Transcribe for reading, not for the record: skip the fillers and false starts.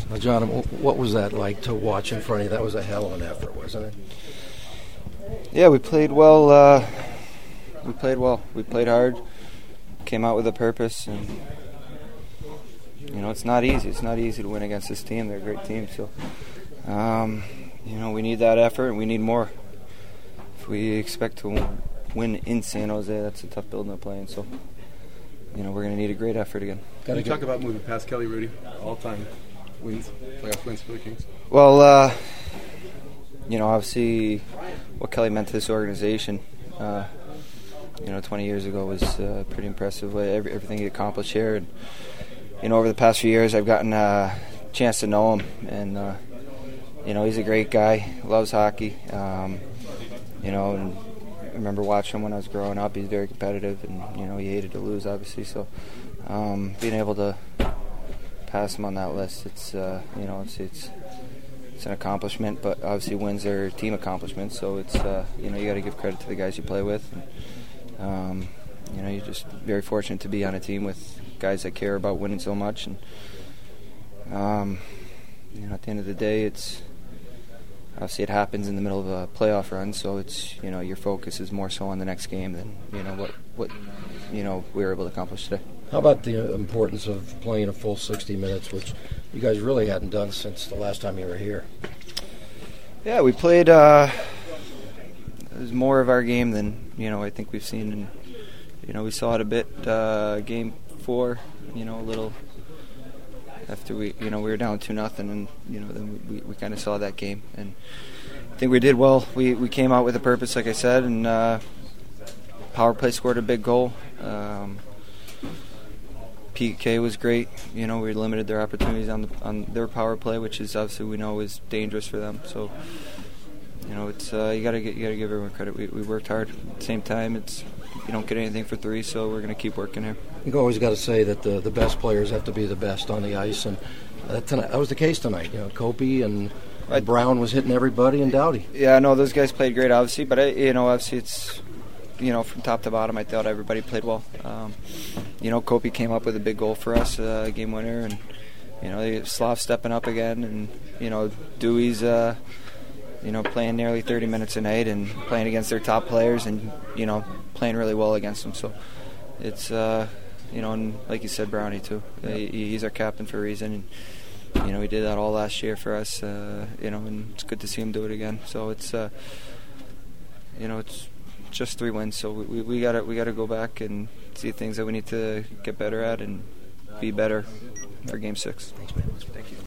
Now, John, what was that like to watch in front of you? That was a hell of an effort, wasn't it? Yeah, we played well. We played hard. Came out with a purpose, and it's not easy. It's not easy to win against this team. They're a great team, so we need that effort, and we need more. If we expect to win in San Jose, that's a tough building to play in. So, we're going to need a great effort again. Can you talk about moving past Kelly Rudy, all-time playoff wins for the Kings? Well, obviously, what Kelly meant to this organization, 20 years ago was pretty impressive. Everything he accomplished here, and over the past few years, I've gotten a chance to know him, and he's a great guy, loves hockey. And I remember watching him when I was growing up. He's very competitive, and he hated to lose, obviously. So being able to pass him on that list, it's an accomplishment. But obviously, wins are team accomplishments. So it's you got to give credit to the guys you play with. And, you're just very fortunate to be on a team with guys that care about winning so much. And at the end of the day, it's obviously it happens in the middle of a playoff run, so it's your focus is more so on the next game than what we were able to accomplish today. How about the importance of playing a full 60 minutes, which you guys really hadn't done since the last time you were here? Yeah, we played. It was more of our game than I think we've seen, and we saw it a bit. Game 4, a little. After we were down 2-0, and then we kind of saw that game, and I think we did well. We came out with a purpose, like I said, and power play scored a big goal. PK was great. We limited their opportunities on their power play, which is obviously we know is dangerous for them. So it's you got to give everyone credit. We worked hard. At the same time, you don't get anything for 3, so we're going to keep working here. You've always got to say that the best players have to be the best on the ice, and that was the case tonight. Kopi and Brown was hitting everybody, and Doughty. Yeah, no, those guys played great, obviously, but obviously it's from top to bottom, I thought everybody played well. Kopi came up with a big goal for us, game winner, and Slav stepping up again, and Dewey's playing nearly 30 minutes a night and playing against their top players, and playing really well against them. So it's and like you said, Brownie too. He's our captain for a reason, and he did that all last year for us. And it's good to see him do it again. So it's it's just 3 wins. So we gotta go back and see things that we need to get better at and be better for Game 6. Thanks, man. Thank you.